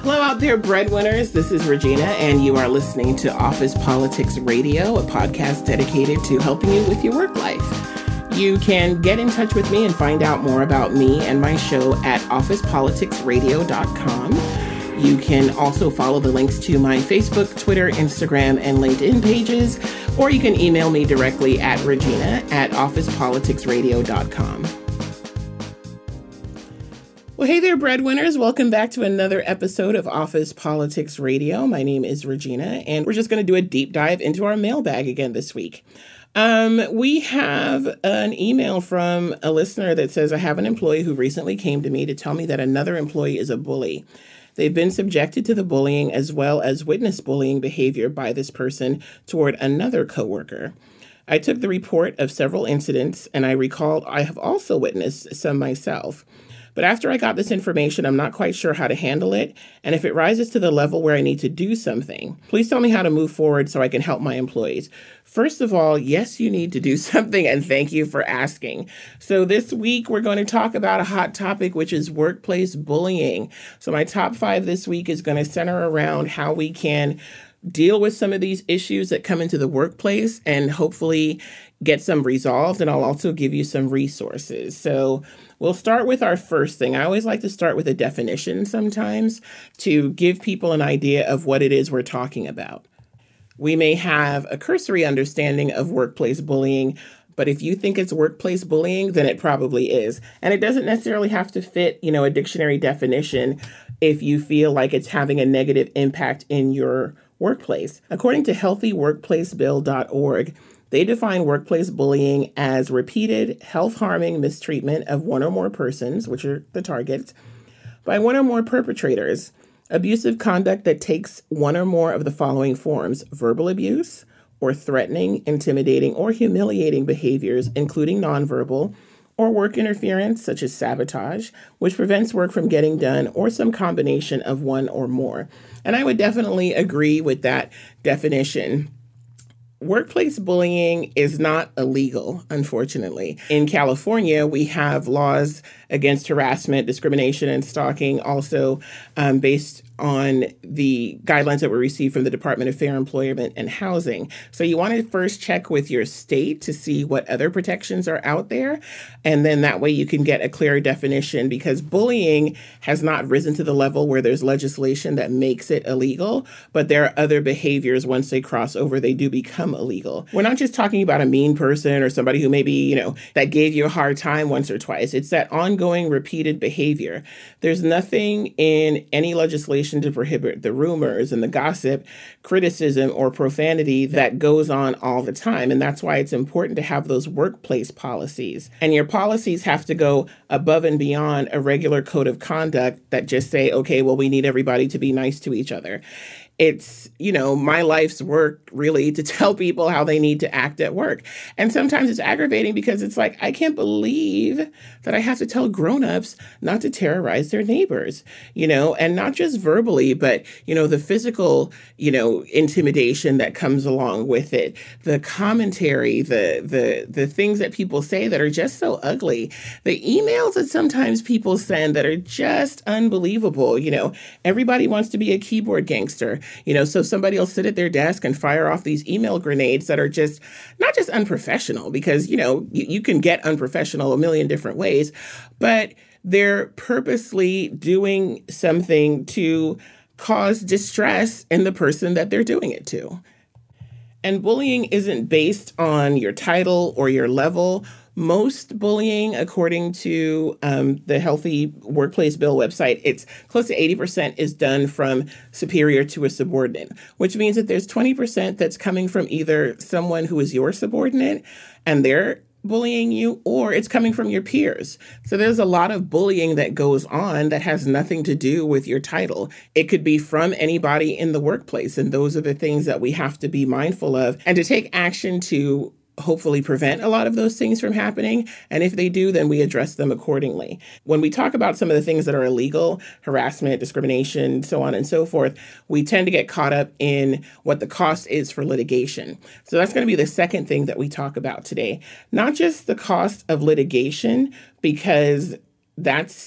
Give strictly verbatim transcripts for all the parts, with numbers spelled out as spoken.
Hello out there, breadwinners. This is Regina, and you are listening to Office Politics Radio, a podcast dedicated to helping you with your work life. You can get in touch with me and find out more about me and my show at office politics radio dot com. You can also follow the links to my Facebook, Twitter, Instagram, and LinkedIn pages, or you can email me directly at regina at office politics radio dot com. Well, hey there, breadwinners. Welcome back to another episode of Office Politics Radio. My name is Regina, and we're just going to do a deep dive into our mailbag again this week. Um, we have an email from a listener that says, I have an employee who recently came to me to tell me that another employee is a bully. They've been subjected to the bullying as well as witnessed bullying behavior by this person toward another coworker. I took the report of several incidents, and I recalled I have also witnessed some myself. But after I got this information, I'm not quite sure how to handle it, and if it rises to the level where I need to do something, please tell me how to move forward so I can help my employees. First of all, yes, you need to do something, and thank you for asking. So this week, we're going to talk about a hot topic, which is workplace bullying. So my top five this week is going to center around how we can deal with some of these issues that come into the workplace and hopefully get some resolved. And I'll also give you some resources. So we'll start with our first thing. I always like to start with a definition sometimes to give people an idea of what it is we're talking about. We may have a cursory understanding of workplace bullying, but if you think it's workplace bullying, then it probably is. And it doesn't necessarily have to fit, you know, a dictionary definition if you feel like it's having a negative impact in your workplace. According to healthy workplace bill dot org, they define workplace bullying as repeated health-harming mistreatment of one or more persons, which are the targets, by one or more perpetrators. Abusive conduct that takes one or more of the following forms: verbal abuse or threatening, intimidating, or humiliating behaviors, including nonverbal, or work interference, such as sabotage, which prevents work from getting done, or some combination of one or more. And I would definitely agree with that definition. Workplace bullying is not illegal, unfortunately. In California, we have laws against harassment, discrimination, and stalking, also um, based on the guidelines that were received from the Department of Fair Employment and Housing. So you want to first check with your state to see what other protections are out there. And then that way you can get a clearer definition, because bullying has not risen to the level where there's legislation that makes it illegal. But there are other behaviors, once they cross over, they do become illegal. We're not just talking about a mean person or somebody who maybe, you know, that gave you a hard time once or twice. It's that ongoing repeated behavior. There's nothing in any legislation to prohibit the rumors and the gossip, criticism, or profanity that goes on all the time. And that's why it's important to have those workplace policies. And your policies have to go above and beyond a regular code of conduct that just say, okay, well, we need everybody to be nice to each other. It's, you know, my life's work really to tell people how they need to act at work. And sometimes it's aggravating because it's like, I can't believe that I have to tell grownups not to terrorize their neighbors, you know, and not just verbally, but, you know, the physical, you know, intimidation that comes along with it, the commentary, the, the, the things that people say that are just so ugly, the emails that sometimes people send that are just unbelievable. You know, everybody wants to be a keyboard gangster. You know, so somebody will sit at their desk and fire off these email grenades that are just not just unprofessional, because, you know, you, you can get unprofessional a million different ways, but they're purposely doing something to cause distress in the person that they're doing it to. And bullying isn't based on your title or your level. Most bullying, according to um, the Healthy Workplace Bill website, it's close to eighty percent is done from superior to a subordinate, which means that there's twenty percent that's coming from either someone who is your subordinate and they're bullying you, or it's coming from your peers. So there's a lot of bullying that goes on that has nothing to do with your title. It could be from anybody in the workplace. And those are the things that we have to be mindful of and to take action to hopefully prevent a lot of those things from happening. And if they do, then we address them accordingly. When we talk about some of the things that are illegal, harassment, discrimination, so on and so forth, we tend to get caught up in what the cost is for litigation. So that's going to be the second thing that we talk about today. Not just the cost of litigation, because that's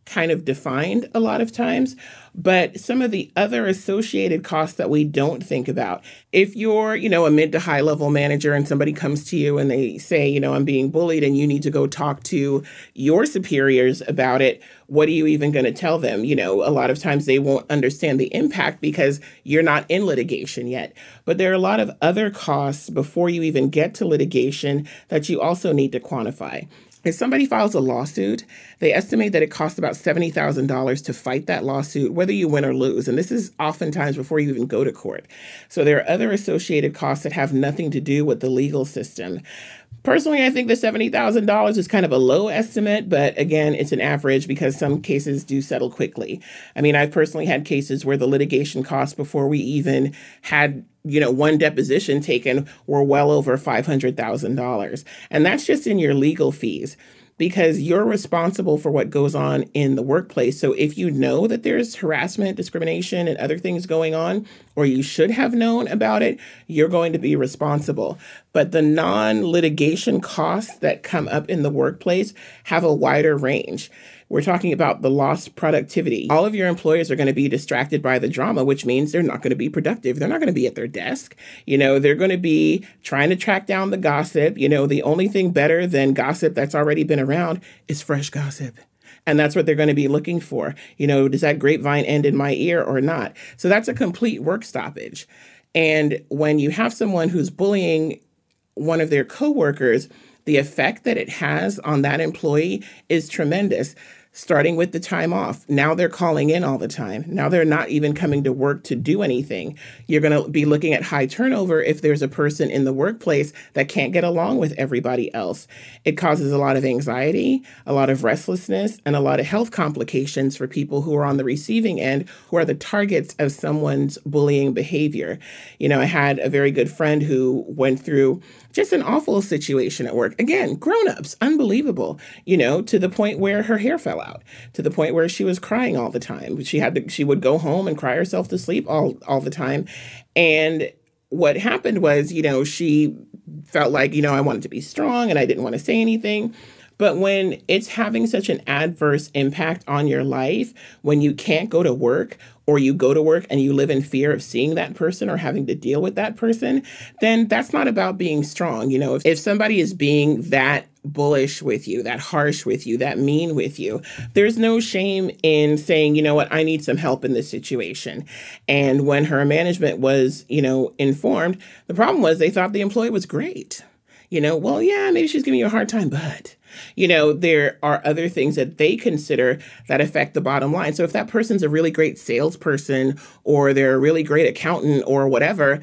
kind of defined a lot of times, but some of the other associated costs that we don't think about. If you're, you know, a mid to high level manager and somebody comes to you and they say, you know, I'm being bullied and you need to go talk to your superiors about it, what are you even going to tell them? You know, a lot of times they won't understand the impact because you're not in litigation yet. But there are a lot of other costs before you even get to litigation that you also need to quantify. If somebody files a lawsuit, they estimate that it costs about seventy thousand dollars to fight that lawsuit, whether you win or lose. And this is oftentimes before you even go to court. So there are other associated costs that have nothing to do with the legal system. Personally, I think the seventy thousand dollars is kind of a low estimate, but again, it's an average because some cases do settle quickly. I mean, I've personally had cases where the litigation costs before we even had, you know, one deposition taken were well over five hundred thousand dollars. And that's just in your legal fees, because you're responsible for what goes on in the workplace. So if you know that there's harassment, discrimination, and other things going on, or you should have known about it, you're going to be responsible. But the non-litigation costs that come up in the workplace have a wider range. We're talking about the lost productivity. All of your employees are going to be distracted by the drama, which means they're not going to be productive. They're not going to be at their desk. You know, they're going to be trying to track down the gossip. You know, the only thing better than gossip that's already been around is fresh gossip. And that's what they're going to be looking for. You know, does that grapevine end in my ear or not? So that's a complete work stoppage. And when you have someone who's bullying one of their coworkers, the effect that it has on that employee is tremendous, starting with the time off. Now they're calling in all the time. Now they're not even coming to work to do anything. You're going to be looking at high turnover if there's a person in the workplace that can't get along with everybody else. It causes a lot of anxiety, a lot of restlessness, and a lot of health complications for people who are on the receiving end, who are the targets of someone's bullying behavior. You know, I had a very good friend who went through just an awful situation at work. Again, grown-ups, unbelievable, you know, to the point where her hair fell out, to the point where she was crying all the time. She had to, she would go home and cry herself to sleep all, all the time. And what happened was, you know, she felt like, you know, I wanted to be strong and I didn't want to say anything. But when it's having such an adverse impact on your life, when you can't go to work, or you go to work and you live in fear of seeing that person or having to deal with that person, then that's not about being strong. You know, if, if somebody is being that bullish with you, that harsh with you, that mean with you, there's no shame in saying, you know what, I need some help in this situation. And when her management was, you know, informed, the problem was they thought the employee was great. You know, well, yeah, maybe she's giving you a hard time, but, you know, there are other things that they consider that affect the bottom line. So if that person's a really great salesperson or they're a really great accountant or whatever,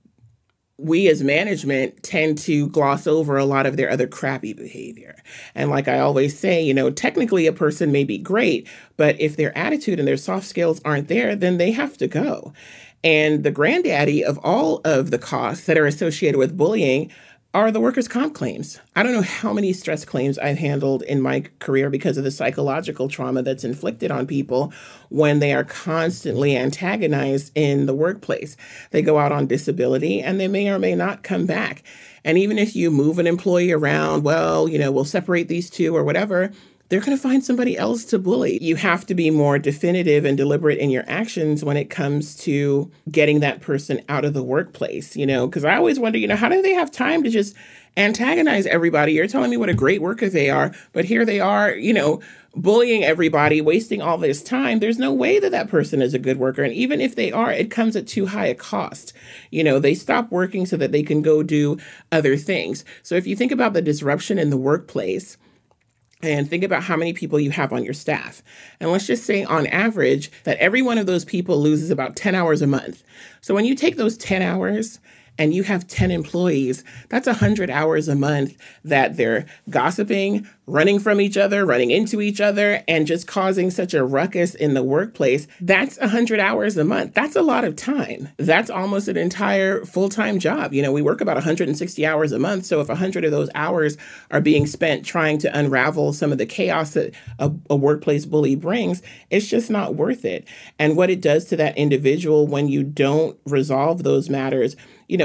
we as management tend to gloss over a lot of their other crappy behavior. And like I always say, you know, technically a person may be great, but if their attitude and their soft skills aren't there, then they have to go. And the granddaddy of all of the costs that are associated with bullying are the workers' comp claims. I don't know how many stress claims I've handled in my career because of the psychological trauma that's inflicted on people when they are constantly antagonized in the workplace. They go out on disability and they may or may not come back. And even if you move an employee around, well, you know, we'll separate these two or whatever, they're going to find somebody else to bully. You have to be more definitive and deliberate in your actions when it comes to getting that person out of the workplace, you know, because I always wonder, you know, how do they have time to just antagonize everybody? You're telling me what a great worker they are, but here they are, you know, bullying everybody, wasting all this time. There's no way that that person is a good worker. And even if they are, it comes at too high a cost. You know, they stop working so that they can go do other things. So if you think about the disruption in the workplace, and think about how many people you have on your staff. And let's just say on average that every one of those people loses about ten hours a month. So when you take those ten hours and you have ten employees, that's one hundred hours a month that they're gossiping, running from each other, running into each other, and just causing such a ruckus in the workplace. That's one hundred hours a month. That's a lot of time. That's almost an entire full-time job. You know, we work about one hundred sixty hours a month. So if one hundred of those hours are being spent trying to unravel some of the chaos that a, a workplace bully brings, it's just not worth it. And what it does to that individual when you don't resolve those matters, you know,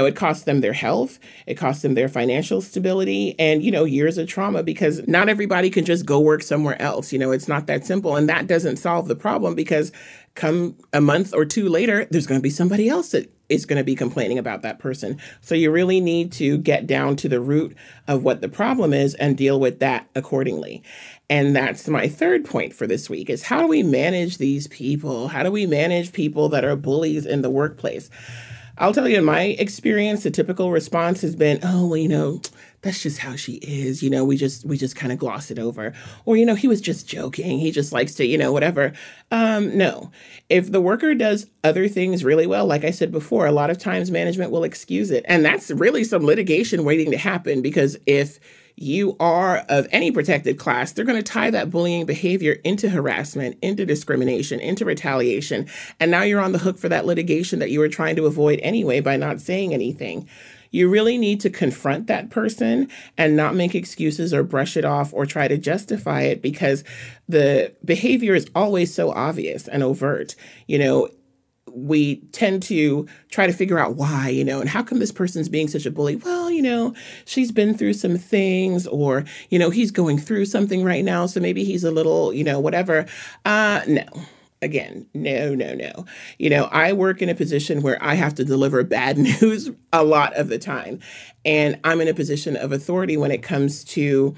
know, it costs them their health, it costs them their financial stability, and, you know, years of trauma, because not everybody can just go work somewhere else. You know, it's not that simple. And that doesn't solve the problem, because come a month or two later, there's going to be somebody else that is going to be complaining about that person. So you really need to get down to the root of what the problem is and deal with that accordingly. And that's my third point for this week, is how do we manage these people? How do we manage people that are bullies in the workplace? I'll tell you, in my experience, the typical response has been, oh, well, you know, that's just how she is. You know, we just we just kind of gloss it over. Or, you know, he was just joking. He just likes to, you know, whatever. Um, no. If the worker does other things really well, like I said before, a lot of times management will excuse it. And that's really some litigation waiting to happen, because if you are of any protected class, they're going to tie that bullying behavior into harassment, into discrimination, into retaliation. And now you're on the hook for that litigation that you were trying to avoid anyway by not saying anything. You really need to confront that person and not make excuses or brush it off or try to justify it, because the behavior is always so obvious and overt. You know, we tend to try to figure out why, you know, and how come this person's being such a bully? Well, you know, she's been through some things, or, you know, he's going through something right now, so maybe he's a little, you know, whatever. Uh, no. Again, no, no, no. You know, I work in a position where I have to deliver bad news a lot of the time. And I'm in a position of authority when it comes to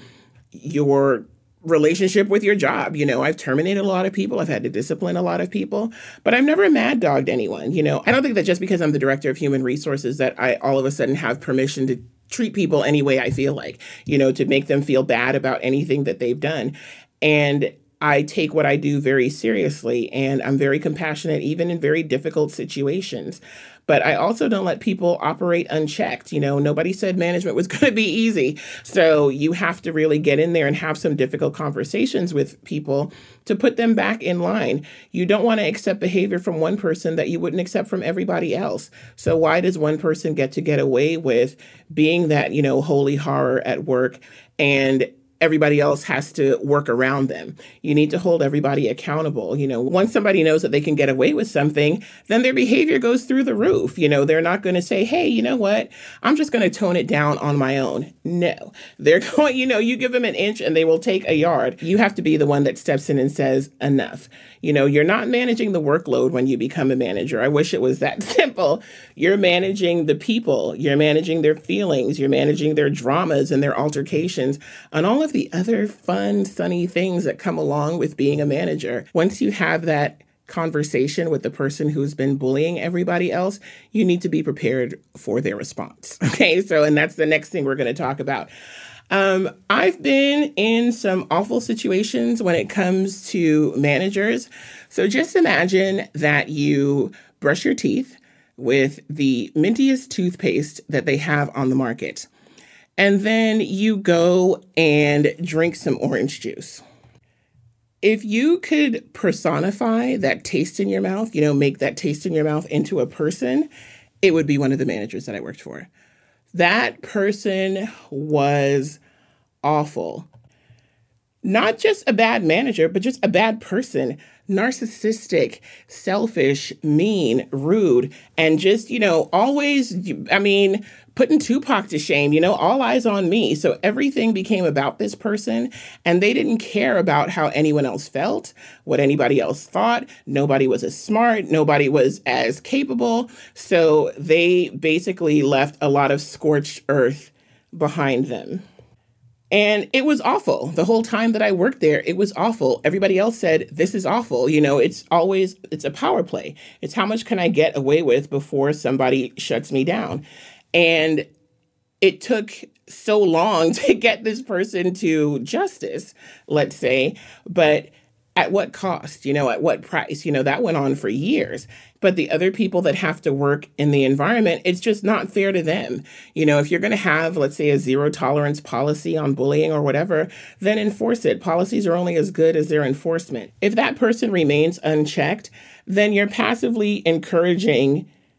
your relationship with your job. You know, I've terminated a lot of people. I've had to discipline a lot of people, but I've never mad dogged anyone. You know, I don't think that just because I'm the director of human resources that I all of a sudden have permission to treat people any way I feel like, you know, to make them feel bad about anything that they've done. And I take what I do very seriously, and I'm very compassionate, even in very difficult situations. But I also don't let people operate unchecked. You know, nobody said management was going to be easy. So you have to really get in there and have some difficult conversations with people to put them back in line. You don't want to accept behavior from one person that you wouldn't accept from everybody else. So why does one person get to get away with being that, you know, holy horror at work, and everybody else has to work around them? You need to hold everybody accountable. You know, once somebody knows that they can get away with something, then their behavior goes through the roof. You know, they're not going to say, hey, you know what, I'm just going to tone it down on my own. No, they're going, you know, you give them an inch and they will take a yard. You have to be the one that steps in and says enough. You know, you're not managing the workload when you become a manager. I wish it was that simple. You're managing the people. You're managing their feelings. You're managing their dramas and their altercations and all of the other fun, sunny things that come along with being a manager. Once you have that conversation with the person who's been bullying everybody else, you need to be prepared for their response. Okay, so, and that's the next thing we're going to talk about. Um, I've been in some awful situations when it comes to managers. So just imagine that you brush your teeth with the mintiest toothpaste that they have on the market, and then you go and drink some orange juice. If you could personify that taste in your mouth, you know, make that taste in your mouth into a person, it would be one of the managers that I worked for. That person was awful. Not just a bad manager, but just a bad person. Narcissistic, selfish, mean, rude, and just, you know, always, I mean, putting Tupac to shame, you know, all eyes on me. So everything became about this person, and they didn't care about how anyone else felt, what anybody else thought. Nobody was as smart. Nobody was as capable. So they basically left a lot of scorched earth behind them. And it was awful. The whole time that I worked there, it was awful. Everybody else said, this is awful. You know, it's always, it's a power play. It's how much can I get away with before somebody shuts me down? And it took so long to get this person to justice, let's say, but at what cost? You know, at what price? You know, that went on for years. But the other people that have to work in the environment, it's just not fair to them. You know, if you're going to have, let's say, a zero tolerance policy on bullying or whatever, then enforce it. Policies are only as good as their enforcement. If that person remains unchecked, then you're passively encouraging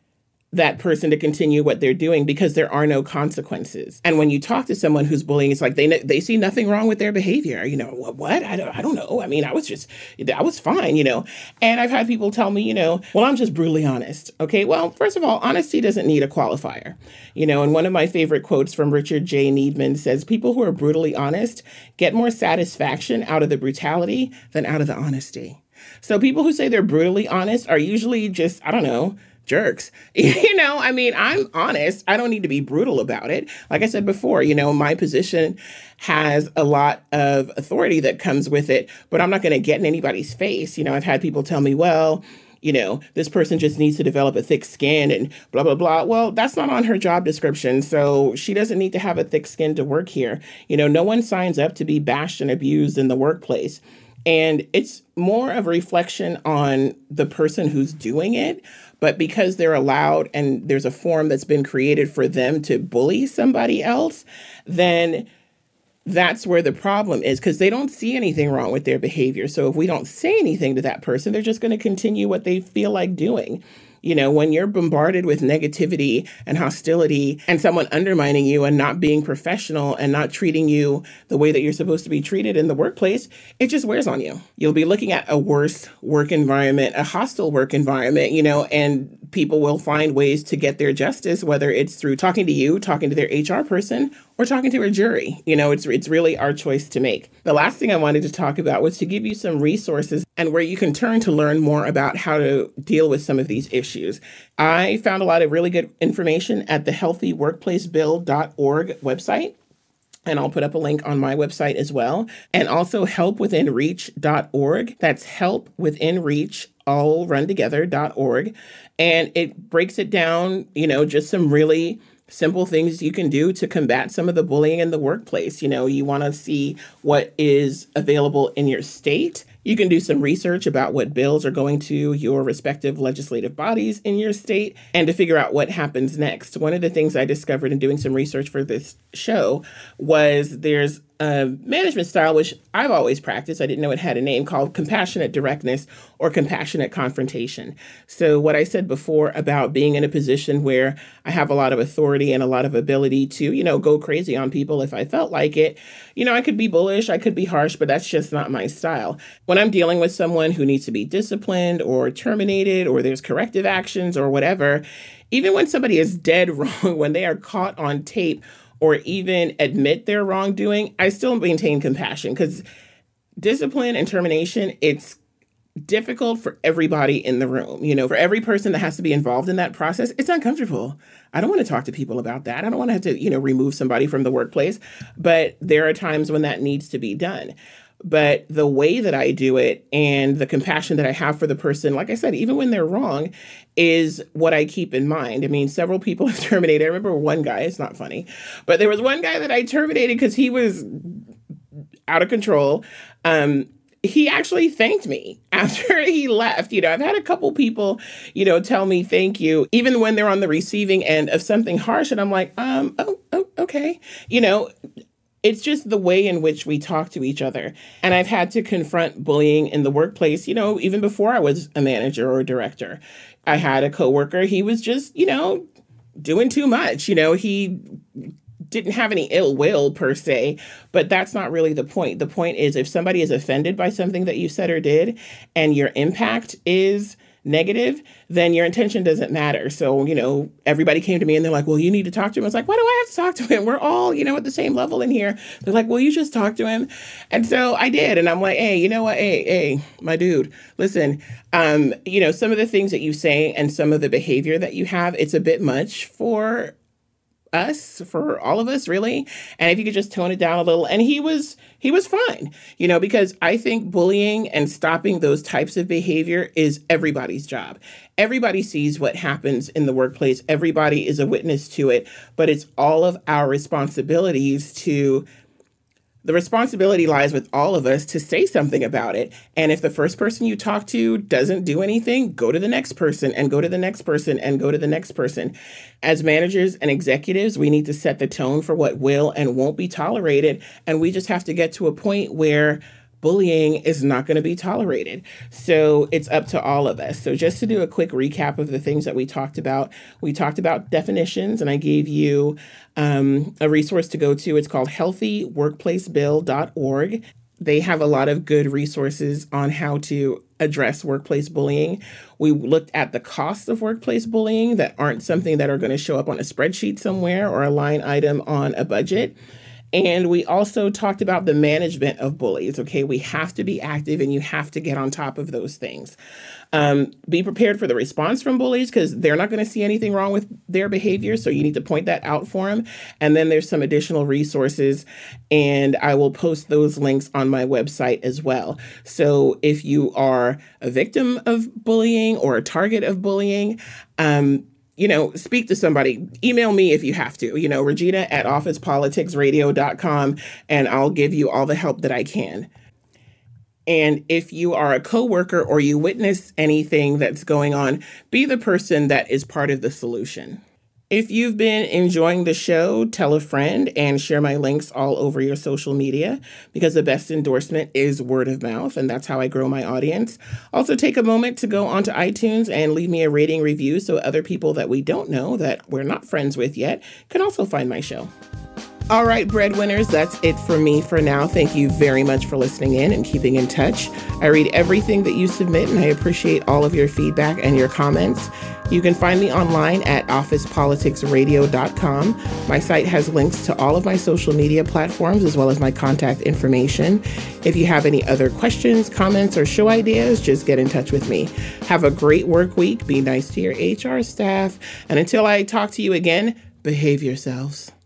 that person to continue what they're doing because there are no consequences. And when you talk to someone who's bullying, it's like they they see nothing wrong with their behavior. You know, what? I don't, I don't know. I mean, I was just, I was fine, you know. And I've had people tell me, you know, well, I'm just brutally honest. Okay, well, first of all, honesty doesn't need a qualifier. You know, and one of my favorite quotes from Richard J. Needman says, people who are brutally honest get more satisfaction out of the brutality than out of the honesty. So people who say they're brutally honest are usually just, I don't know, jerks. You know, I mean, I'm honest. I don't need to be brutal about it. Like I said before, you know, my position has a lot of authority that comes with it, but I'm not going to get in anybody's face. You know, I've had people tell me, well, you know, this person just needs to develop a thick skin and blah, blah, blah. Well, that's not on her job description. So she doesn't need to have a thick skin to work here. You know, no one signs up to be bashed and abused in the workplace. And it's more of a reflection on the person who's doing it. But because they're allowed and there's a forum that's been created for them to bully somebody else, then that's where the problem is, because they don't see anything wrong with their behavior. So if we don't say anything to that person, they're just going to continue what they feel like doing. You know, when you're bombarded with negativity and hostility and someone undermining you and not being professional and not treating you the way that you're supposed to be treated in the workplace, it just wears on you. You'll be looking at a worse work environment, a hostile work environment, you know, and people will find ways to get their justice, whether it's through talking to you, talking to their H R person, or talking to a jury. You know, it's it's really our choice to make. The last thing I wanted to talk about was to give you some resources and where you can turn to learn more about how to deal with some of these issues. I found a lot of really good information at the healthy workplace bill dot org website. And I'll put up a link on my website as well. And also help within reach dot org. That's help within reach, all run together, .org. And it breaks it down, you know, just some really simple things you can do to combat some of the bullying in the workplace. You know, you want to see what is available in your state. You can do some research about what bills are going to your respective legislative bodies in your state and to figure out what happens next. One of the things I discovered in doing some research for this show was there's a management style, which I've always practiced. I didn't know it had a name, called compassionate directness or compassionate confrontation. So what I said before about being in a position where I have a lot of authority and a lot of ability to, you know, go crazy on people if I felt like it. You know, I could be bullish, I could be harsh, but that's just not my style. When I'm dealing with someone who needs to be disciplined or terminated or there's corrective actions or whatever, even when somebody is dead wrong, when they are caught on tape or even admit their wrongdoing, I still maintain compassion, because discipline and termination, it's difficult for everybody in the room. You know, for every person that has to be involved in that process, it's uncomfortable. I don't want to talk to people about that. I don't want to have to, you know, remove somebody from the workplace, but there are times when that needs to be done. But the way that I do it and the compassion that I have for the person, like I said, even when they're wrong, is what I keep in mind. I mean, several people have terminated. I remember one guy, it's not funny, but there was one guy that I terminated because he was out of control. Um, he actually thanked me after he left. You know, I've had a couple people, you know, tell me thank you, even when they're on the receiving end of something harsh. And I'm like, um, oh, oh, okay. You know, it's just the way in which we talk to each other. And I've had to confront bullying in the workplace, you know, even before I was a manager or a director. I had a coworker, he was just, you know, doing too much. You know, he didn't have any ill will per se, but that's not really the point. The point is, if somebody is offended by something that you said or did and your impact is negative, then your intention doesn't matter. So, you know, everybody came to me and they're like, well, you need to talk to him. I was like, why do I have to talk to him? We're all, you know, at the same level in here. They're like, well, you just talk to him. And so I did. And I'm like, hey, you know what? Hey, hey, my dude, listen, um, you know, some of the things that you say and some of the behavior that you have, it's a bit much for us, for all of us, really. And if you could just tone it down a little. And he was, he was fine, you know, because I think bullying and stopping those types of behavior is everybody's job. Everybody sees what happens in the workplace. Everybody is a witness to it, but it's all of our responsibilities to The responsibility lies with all of us to say something about it. And if the first person you talk to doesn't do anything, go to the next person and go to the next person and go to the next person. As managers and executives, we need to set the tone for what will and won't be tolerated. And we just have to get to a point where bullying is not going to be tolerated. So it's up to all of us. So just to do a quick recap of the things that we talked about, we talked about definitions, and I gave you um, a resource to go to. It's called healthy workplace bill dot org. They have a lot of good resources on how to address workplace bullying. We looked at the costs of workplace bullying that aren't something that are going to show up on a spreadsheet somewhere or a line item on a budget. And we also talked about the management of bullies. Okay, we have to be active and you have to get on top of those things. Um, be prepared for the response from bullies because they're not going to see anything wrong with their behavior. So you need to point that out for them. And then there's some additional resources, and I will post those links on my website as well. So if you are a victim of bullying or a target of bullying, um, you know, speak to somebody. Email me if you have to, you know, Regina at office politics radio dot com, and I'll give you all the help that I can. And if you are a coworker or you witness anything that's going on, be the person that is part of the solution. If you've been enjoying the show, tell a friend and share my links all over your social media, because the best endorsement is word of mouth, and that's how I grow my audience. Also, take a moment to go onto iTunes and leave me a rating review so other people that we don't know, that we're not friends with yet, can also find my show. All right, breadwinners, that's it for me for now. Thank you very much for listening in and keeping in touch. I read everything that you submit, and I appreciate all of your feedback and your comments. You can find me online at office politics radio dot com. My site has links to all of my social media platforms as well as my contact information. If you have any other questions, comments, or show ideas, just get in touch with me. Have a great work week. Be nice to your H R staff. And until I talk to you again, behave yourselves.